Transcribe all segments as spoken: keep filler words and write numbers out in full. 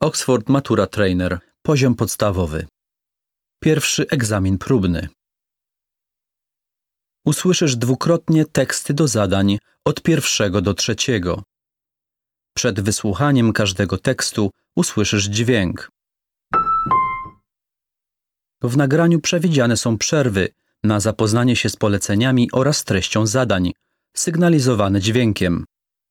Oxford Matura Trainer, poziom podstawowy. Pierwszy egzamin próbny. Usłyszysz dwukrotnie teksty do zadań od pierwszego do trzeciego. Przed wysłuchaniem każdego tekstu usłyszysz dźwięk. W nagraniu przewidziane są przerwy na zapoznanie się z poleceniami oraz treścią zadań, sygnalizowane dźwiękiem.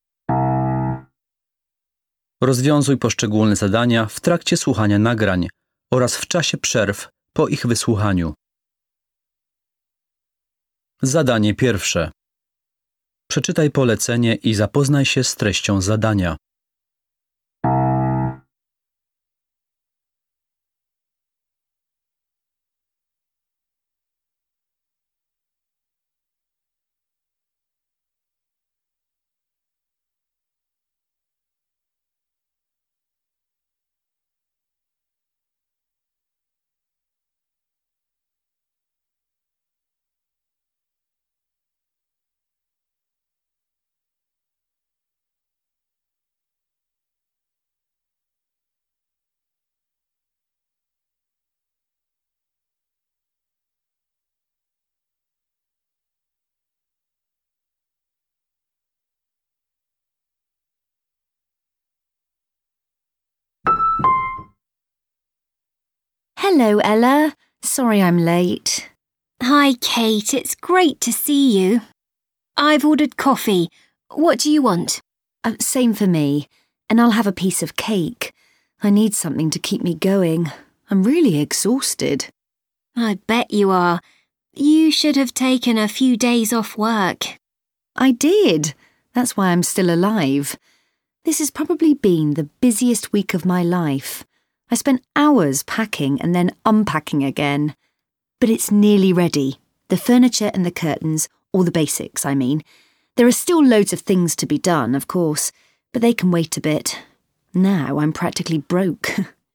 Rozwiązuj poszczególne zadania w trakcie słuchania nagrań oraz w czasie przerw po ich wysłuchaniu. Zadanie pierwsze. Przeczytaj polecenie i zapoznaj się z treścią zadania. Hello, Ella. Sorry I'm late. Hi, Kate. It's great to see you. I've ordered coffee. What do you want? Uh, same for me. And I'll have a piece of cake. I need something to keep me going. I'm really exhausted. I bet you are. You should have taken a few days off work. I did. That's why I'm still alive. This has probably been the busiest week of my life. I spent hours packing and then unpacking again. But it's nearly ready. The furniture and the curtains, all the basics, I mean. There are still loads of things to be done, of course, but they can wait a bit. Now I'm practically broke.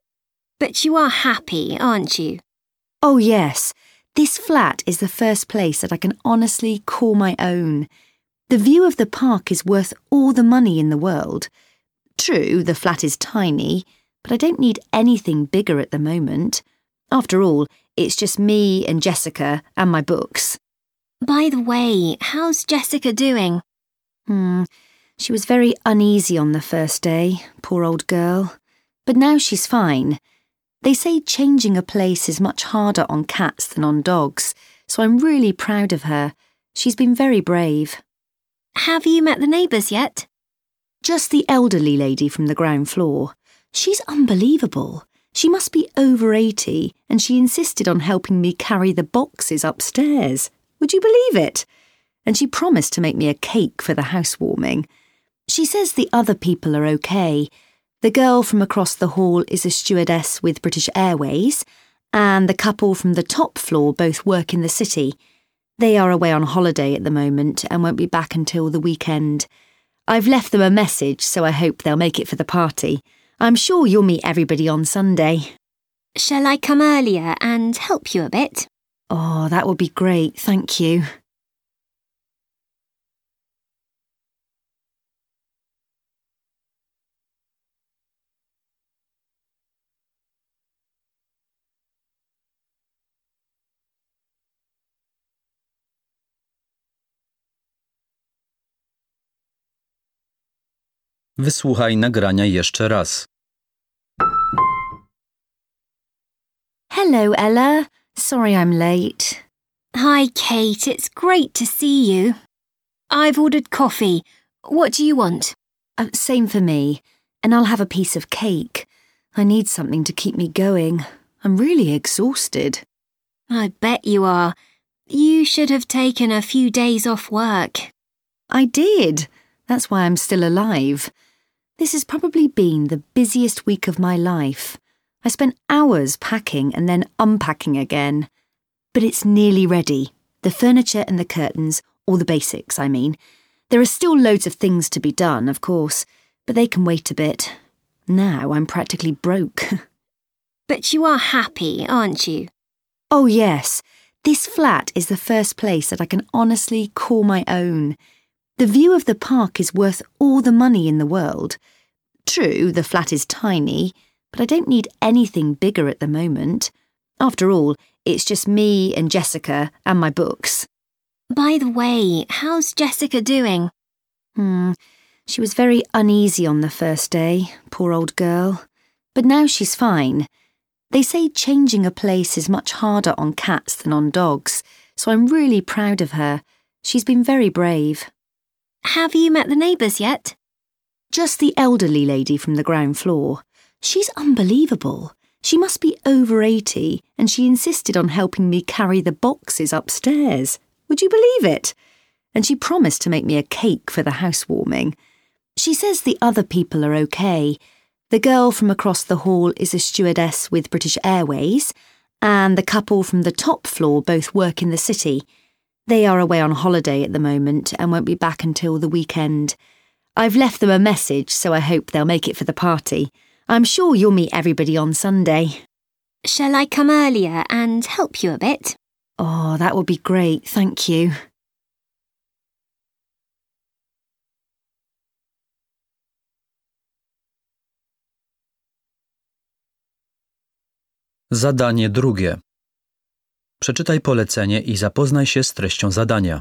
But you are happy, aren't you? Oh yes, this flat is the first place that I can honestly call my own. The view of the park is worth all the money in the world. True, the flat is tiny, but I don't need anything bigger at the moment. After all, it's just me and Jessica and my books. By the way, how's Jessica doing? Hmm, she was very uneasy on the first day, poor old girl. But now she's fine. They say changing a place is much harder on cats than on dogs, so I'm really proud of her. She's been very brave. Have you met the neighbours yet? Just the elderly lady from the ground floor. She's unbelievable. She must be over eighty, and she insisted on helping me carry the boxes upstairs. Would you believe it? And she promised to make me a cake for the housewarming. She says the other people are okay. The girl from across the hall is a stewardess with British Airways, and the couple from the top floor both work in the city. They are away on holiday at the moment and won't be back until the weekend. I've left them a message, so I hope they'll make it for the party. I'm sure you'll meet everybody on Sunday. Shall I come earlier and help you a bit? Oh, that would be great, thank you. Wysłuchaj nagrania jeszcze raz. Hello, Ella. Sorry I'm late. Hi, Kate. It's great to see you. I've ordered coffee. What do you want? Uh, same for me. And I'll have a piece of cake. I need something to keep me going. I'm really exhausted. I bet you are. You should have taken a few days off work. I did. That's why I'm still alive. This has probably been the busiest week of my life. I spent hours packing and then unpacking again. But it's nearly ready. The furniture and the curtains, all the basics, I mean. There are still loads of things to be done, of course, but they can wait a bit. Now I'm practically broke. But you are happy, aren't you? Oh yes, this flat is the first place that I can honestly call my own. The view of the park is worth all the money in the world. True, the flat is tiny, but I don't need anything bigger at the moment. After all, it's just me and Jessica and my books. By the way, how's Jessica doing? Hmm, she was very uneasy on the first day, poor old girl. But now she's fine. They say changing a place is much harder on cats than on dogs, so I'm really proud of her. She's been very brave. Have you met the neighbours yet? Just the elderly lady from the ground floor. She's unbelievable. She must be over eighty, and she insisted on helping me carry the boxes upstairs. Would you believe it? And she promised to make me a cake for the housewarming. She says the other people are okay. The girl from across the hall is a stewardess with British Airways, and the couple from the top floor both work in the city. They are away on holiday at the moment and won't be back until the weekend. I've left them a message, so I hope they'll make it for the party. I'm sure you'll meet everybody on Sunday. Shall I come earlier and help you a bit? Oh, that would be great, thank you. Zadanie drugie. Przeczytaj polecenie i zapoznaj się z treścią zadania.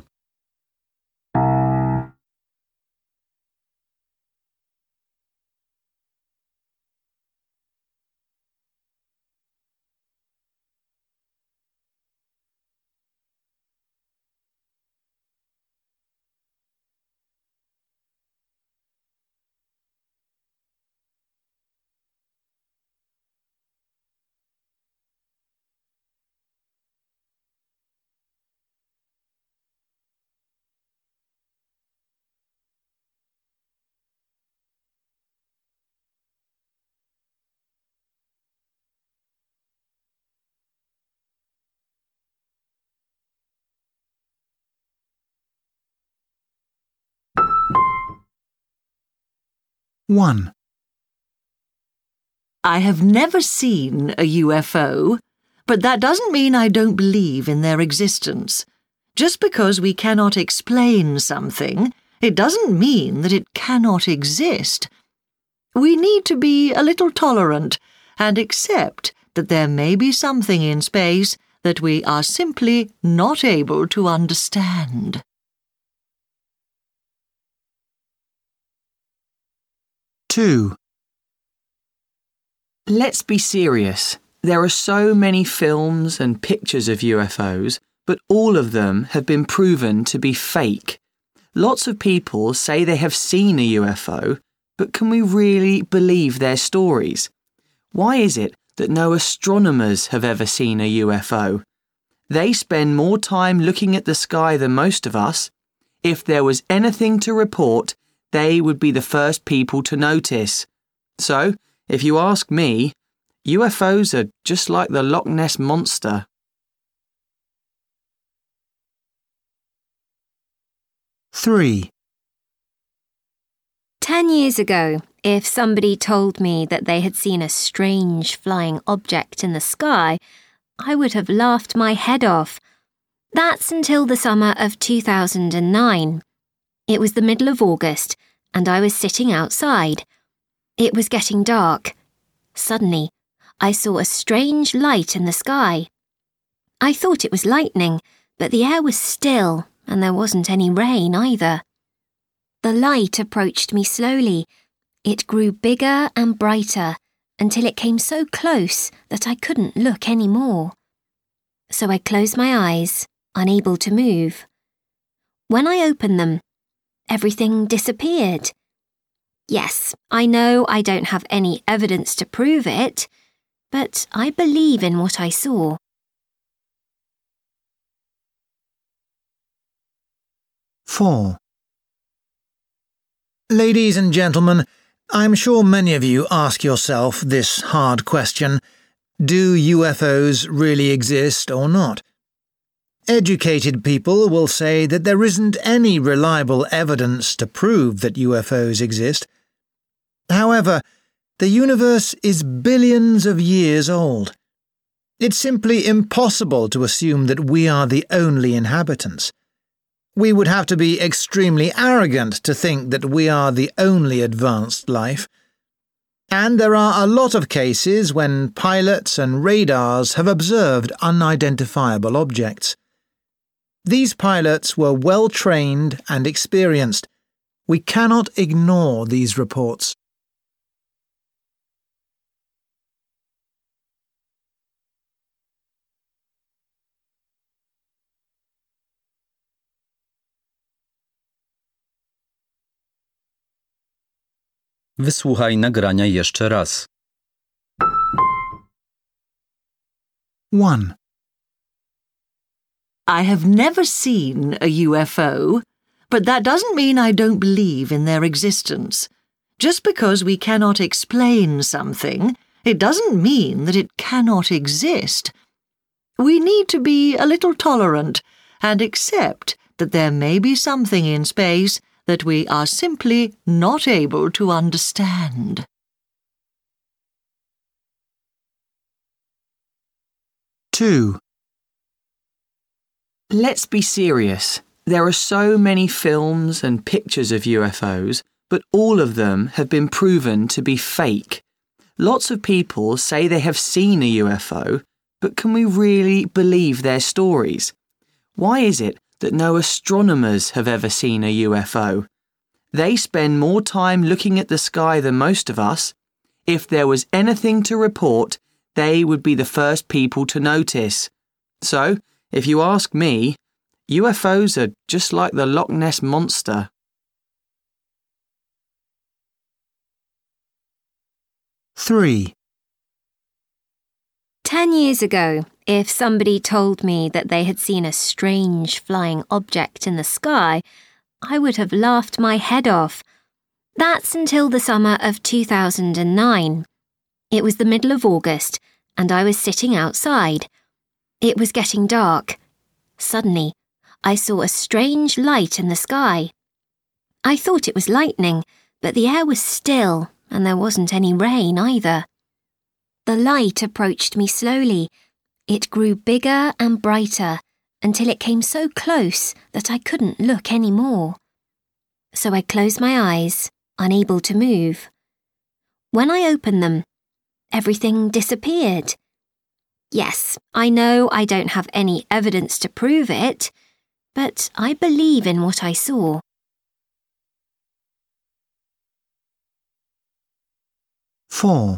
one. I have never seen a U F O, but that doesn't mean I don't believe in their existence. Just because we cannot explain something, it doesn't mean that it cannot exist. We need to be a little tolerant and accept that there may be something in space that we are simply not able to understand. two. Let's be serious. There are so many films and pictures of U F Os, but all of them have been proven to be fake. Lots of people say they have seen a U F O, but can we really believe their stories? Why is it that no astronomers have ever seen a U F O? They spend more time looking at the sky than most of us. If there was anything to report, they would be the first people to notice. So, if you ask me, U F Os are just like the Loch Ness Monster. three. Ten years ago, if somebody told me that they had seen a strange flying object in the sky, I would have laughed my head off. That's until the summer of two thousand nine. It was the middle of August, and I was sitting outside. It was getting dark. Suddenly, I saw a strange light in the sky. I thought it was lightning, but the air was still, and there wasn't any rain either. The light approached me slowly. It grew bigger and brighter until it came so close that I couldn't look any more. So I closed my eyes, unable to move. When I opened them, everything disappeared. Yes, I know I don't have any evidence to prove it, but I believe in what I saw. four. Ladies and gentlemen, I'm sure many of you ask yourself this hard question: do U F Os really exist or not? Educated people will say that there isn't any reliable evidence to prove that U F Os exist. However, the universe is billions of years old. It's simply impossible to assume that we are the only inhabitants. We would have to be extremely arrogant to think that we are the only advanced life. And there are a lot of cases when pilots and radars have observed unidentifiable objects. These pilots were well trained and experienced. We cannot ignore these reports. Wysłuchaj nagrania jeszcze raz. one. I have never seen a U F O, but that doesn't mean I don't believe in their existence. Just because we cannot explain something, it doesn't mean that it cannot exist. We need to be a little tolerant and accept that there may be something in space that we are simply not able to understand. two. Let's be serious. There are so many films and pictures of U F Os, but all of them have been proven to be fake. Lots of people say they have seen a U F O, but can we really believe their stories? Why is it that no astronomers have ever seen a U F O? They spend more time looking at the sky than most of us. If there was anything to report, they would be the first people to notice. So, if you ask me, U F Os are just like the Loch Ness Monster. three. Ten years ago, if somebody told me that they had seen a strange flying object in the sky, I would have laughed my head off. That's until the summer of two thousand nine. It was the middle of August, and I was sitting outside. It was getting dark. Suddenly, I saw a strange light in the sky. I thought it was lightning, but the air was still, and there wasn't any rain either. The light approached me slowly. It grew bigger and brighter until it came so close that I couldn't look any more. So I closed my eyes, unable to move. When I opened them, everything disappeared. Yes, I know I don't have any evidence to prove it, but I believe in what I saw. four.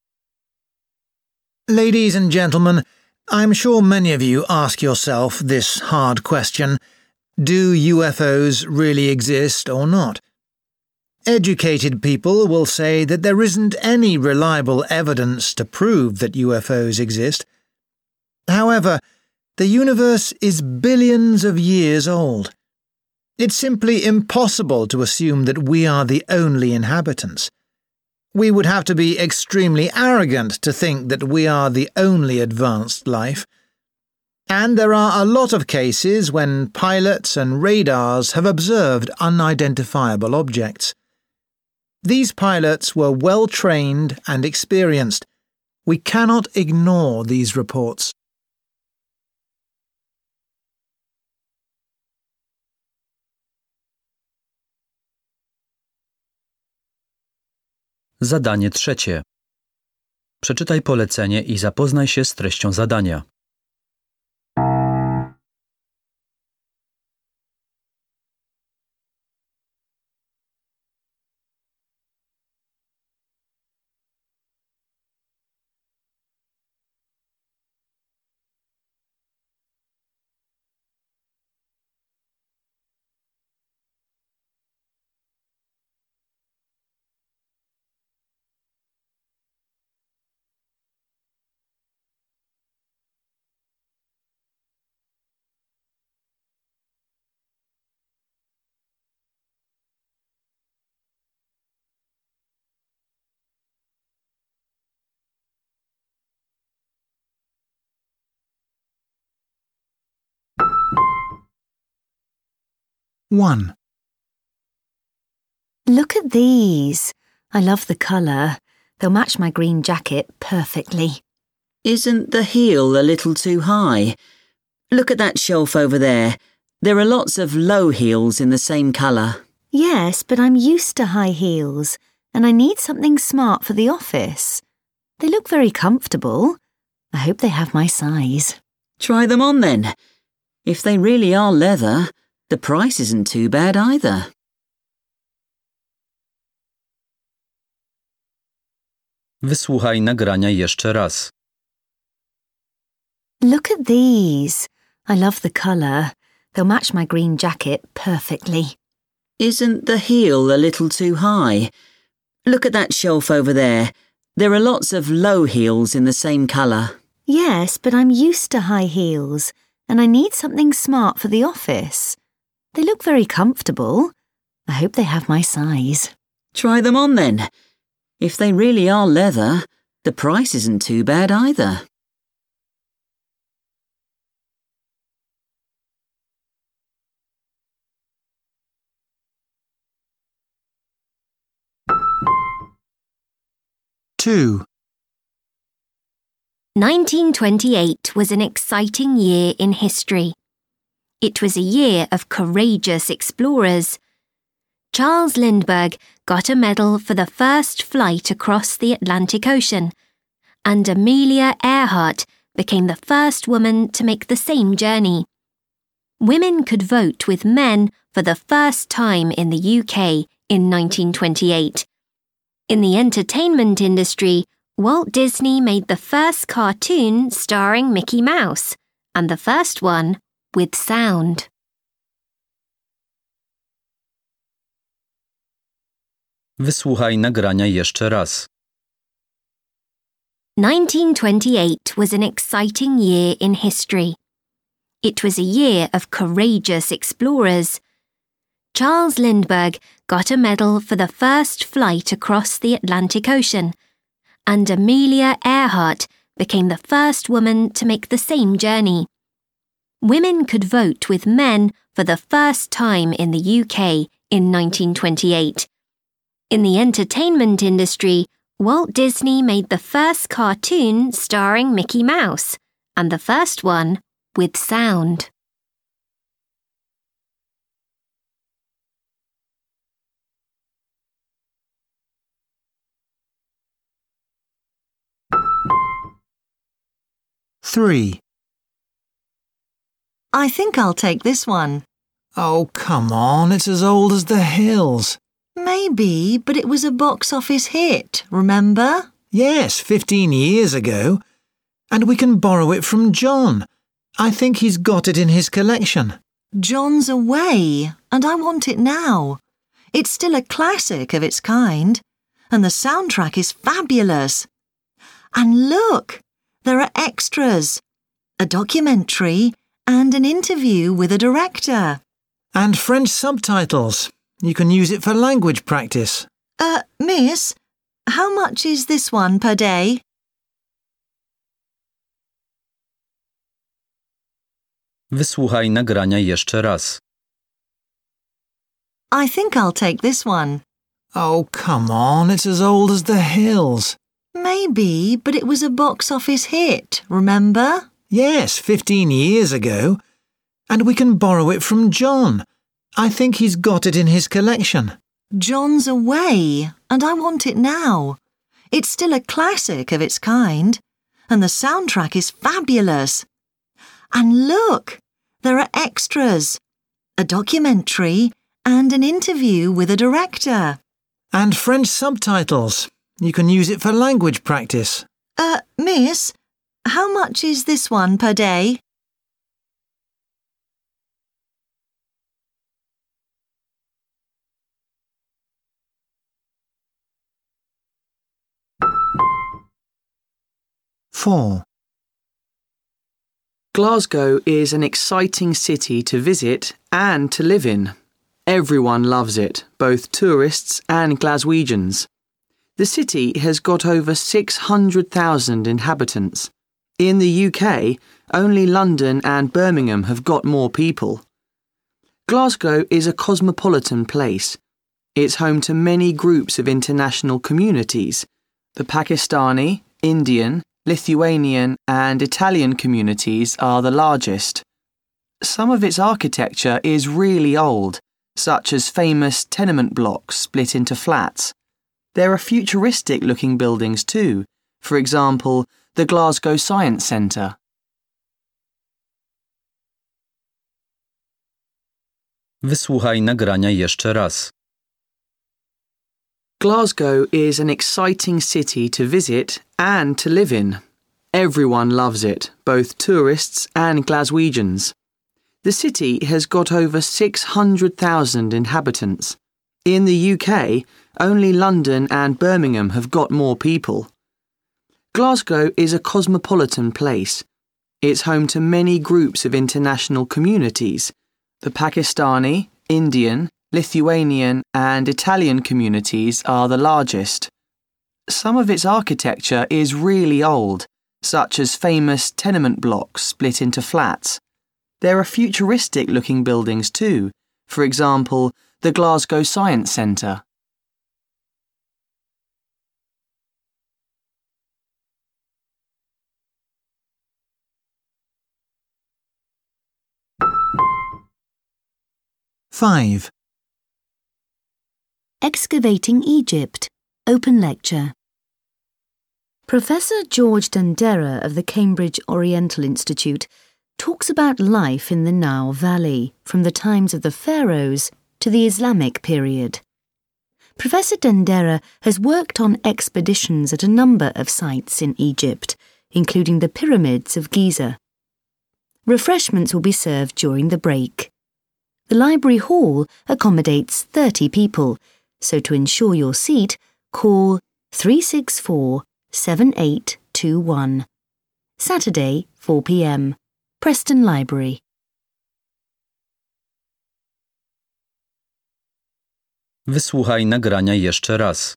Ladies and gentlemen, I'm sure many of you ask yourself this hard question: do U F Os really exist or not? Educated people will say that there isn't any reliable evidence to prove that U F Os exist. However, the universe is billions of years old. It's simply impossible to assume that we are the only inhabitants. We would have to be extremely arrogant to think that we are the only advanced life. And there are a lot of cases when pilots and radars have observed unidentifiable objects. These pilots were well trained and experienced. We cannot ignore these reports. Zadanie trzecie. Przeczytaj polecenie i zapoznaj się z treścią zadania. one. Look at these. I love the colour. They'll match my green jacket perfectly. Isn't the heel a little too high? Look at that shelf over there. There are lots of low heels in the same colour. Yes, but I'm used to high heels. and I need something smart for the office. They look very comfortable. I hope they have my size. Try them on then. If they really are leather, the price isn't too bad either. Wysłuchaj nagrania jeszcze raz. Look at these. I love the colour. They'll match my green jacket perfectly. Isn't the heel a little too high? Look at that shelf over there. There are lots of low heels in the same colour. Yes, but I'm used to high heels, and I need something smart for the office. They look very comfortable. I hope they have my size. Try them on then. If they really are leather, the price isn't too bad either. Two. nineteen twenty-eight was an exciting year in history. It was a year of courageous explorers. Charles Lindbergh got a medal for the first flight across the Atlantic Ocean, and Amelia Earhart became the first woman to make the same journey. Women could vote with men for the first time in the U K in nineteen twenty-eight. In the entertainment industry, Walt Disney made the first cartoon starring Mickey Mouse, and the first one with sound. Wysłuchaj nagrania jeszcze raz. nineteen twenty-eight was an exciting year in history. It was a year of courageous explorers. Charles Lindbergh got a medal for the first flight across the Atlantic Ocean, and Amelia Earhart became the first woman to make the same journey. Women could vote with men for the first time in the U K in nineteen twenty-eight. In the entertainment industry, Walt Disney made the first cartoon starring Mickey Mouse, and the first one with sound. Three. I think I'll take this one. Oh, come on, it's as old as the hills. Maybe, but it was a box office hit, remember? Yes, fifteen years ago. And we can borrow it from John. I think he's got it in his collection. John's away, and I want it now. It's still a classic of its kind, and the soundtrack is fabulous. And look, there are extras, a documentary, and an interview with a director. And French subtitles. You can use it for language practice. Uh, miss, how much is this one per day? Wysłuchaj nagrania jeszcze raz. I think I'll take this one. Oh, come on, it's as old as the hills. Maybe, but it was a box office hit, remember? Yes, fifteen years ago. And we can borrow it from John. I think he's got it in his collection. John's away, and I want it now. It's still a classic of its kind, and the soundtrack is fabulous. And look, there are extras, a documentary, and an interview with a director. And French subtitles. You can use it for language practice. Uh, miss, how much is this one per day? Four. Glasgow is an exciting city to visit and to live in. Everyone loves it, both tourists and Glaswegians. The city has got over six hundred thousand inhabitants. In the U K, only London and Birmingham have got more people. Glasgow is a cosmopolitan place. It's home to many groups of international communities. The Pakistani, Indian, Lithuanian and Italian communities are the largest. Some of its architecture is really old, such as famous tenement blocks split into flats. There are futuristic-looking buildings too. For example, the Glasgow Science Centre. Wysłuchaj nagrania jeszcze raz. Glasgow is an exciting city to visit and to live in. Everyone loves it, both tourists and Glaswegians. The city has got over six hundred thousand inhabitants. In the U K, only London and Birmingham have got more people. Glasgow is a cosmopolitan place. It's home to many groups of international communities. The Pakistani, Indian, Lithuanian and Italian communities are the largest. Some of its architecture is really old, such as famous tenement blocks split into flats. There are futuristic-looking buildings too, for example, the Glasgow Science Centre. five. Excavating Egypt. Open lecture. Professor George Dundera of the Cambridge Oriental Institute talks about life in the Nile Valley from the times of the pharaohs to the Islamic period. Professor Dundera has worked on expeditions at a number of sites in Egypt, including the pyramids of Giza. Refreshments will be served during the break. The library hall accommodates thirty people, so to ensure your seat, call three six four, seven eight two one. Saturday, four p m. Preston Library. Wysłuchaj nagrania jeszcze raz.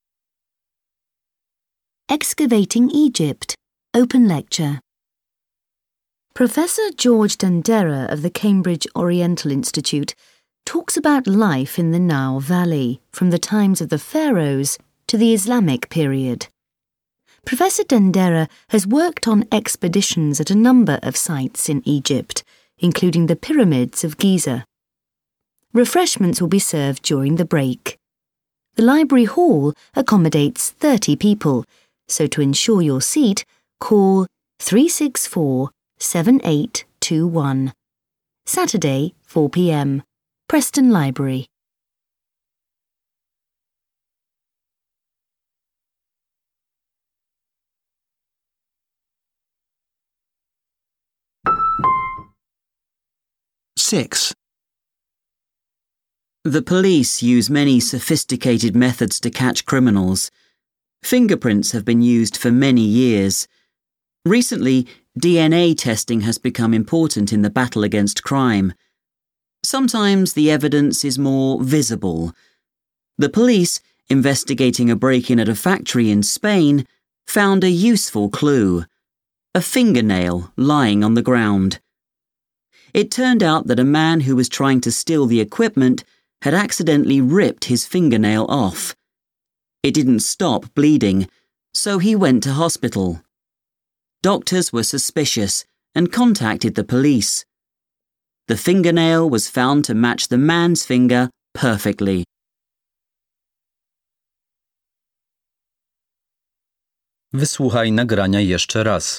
Excavating Egypt. Open lecture. Professor George Dundera of the Cambridge Oriental Institute talks about life in the Nile Valley from the times of the pharaohs to the Islamic period. Professor Dundera has worked on expeditions at a number of sites in Egypt, including the pyramids of Giza. Refreshments will be served during the break. The library hall accommodates thirty people, so to ensure your seat, call three six four, seven eight two one. Saturday, four p m. Preston Library. six. The police use many sophisticated methods to catch criminals. Fingerprints have been used for many years. Recently, D N A testing has become important in the battle against crime. Sometimes the evidence is more visible. The police, investigating a break-in at a factory in Spain, found a useful clue: a fingernail lying on the ground. It turned out that a man who was trying to steal the equipment had accidentally ripped his fingernail off. It didn't stop bleeding, so he went to hospital. Doctors were suspicious and contacted the police. The fingernail was found to match the man's finger perfectly. Wysłuchaj nagrania jeszcze raz.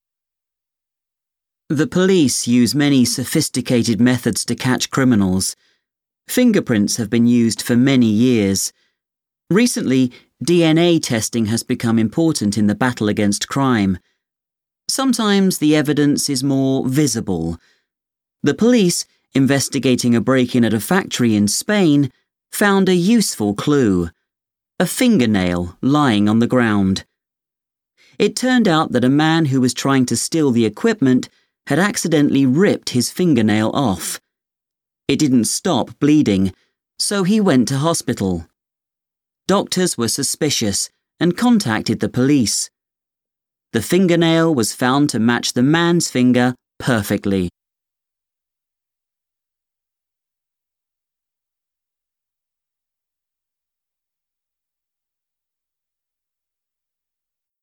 The police use many sophisticated methods to catch criminals. Fingerprints have been used for many years. Recently, D N A testing has become important in the battle against crime. Sometimes the evidence is more visible. The police, investigating a break-in at a factory in Spain, found a useful clue: a fingernail lying on the ground. It turned out that a man who was trying to steal the equipment had accidentally ripped his fingernail off. It didn't stop bleeding, so he went to hospital. Doctors were suspicious and contacted the police. The fingernail was found to match the man's finger perfectly.